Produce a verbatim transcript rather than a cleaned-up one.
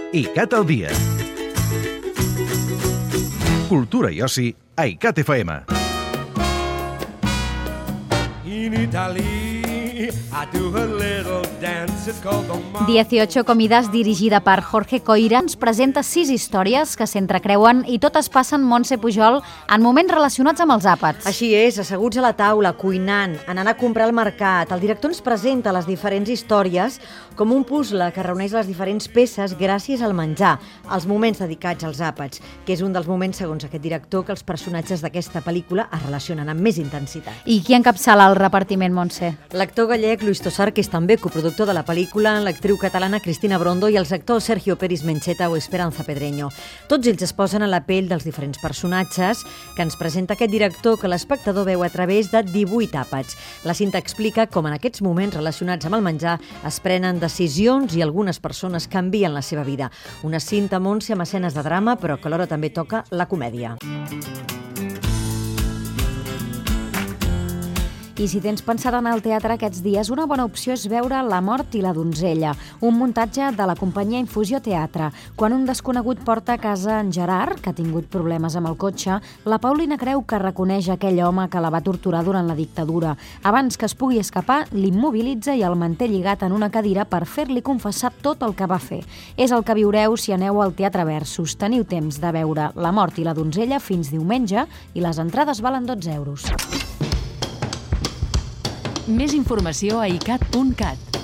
ICAT al dia. Cultura i oci a ICAT F M. In Italy, I do a little dance, it's called the Mambo. dieciocho comidas, dirigida per Jorge Coira, ens presenta sis històries que s'entrecreuen i totes passen Montse Pujol en moments relacionats amb els àpats. Així és, asseguts a la taula, cuinant, anant a comprar al mercat, el director ens presenta les diferents històries com un puzzle que reuneix les diferents peces gràcies al menjar, als moments dedicats als àpats, que és un dels moments, segons aquest director, que els personatges d'aquesta pel·lícula es relacionen amb més intensitat. I qui encapçala el repartiment, Montse? L'actor gallec Luis Tosar, que és també coproductor de la pel·lícula, l'actriu catalana Cristina Brondo i els actors Sergio Peris Mencheta o Esperanza Pedreño. Tots ells es posen a la pell dels diferents personatges que ens presenta aquest director que l'espectador veu a través de divuit àpats. La cinta explica com en aquests moments relacionats amb el menjar es prenen decisions i algunes persones canvien la seva vida. Una cinta, Montse, amb escenes de drama, però que alhora també toca la comèdia. I si tens pensat anar al teatre aquests dies, una bona opció és veure La mort i la donzella, un muntatge de la companyia Infusió Teatre. Quan un desconegut porta a casa en Gerard, que ha tingut problemes amb el cotxe, la Paulina creu que reconeix aquell home que la va torturar durant la dictadura. Abans que es pugui escapar, l'immobilitza i el manté lligat en una cadira per fer-li confessar tot el que va fer. És el que viureu si aneu al Teatre Versus. Teniu temps de veure La mort i la donzella fins diumenge i les entrades valen dotze euros. Més informació a icat punt cat.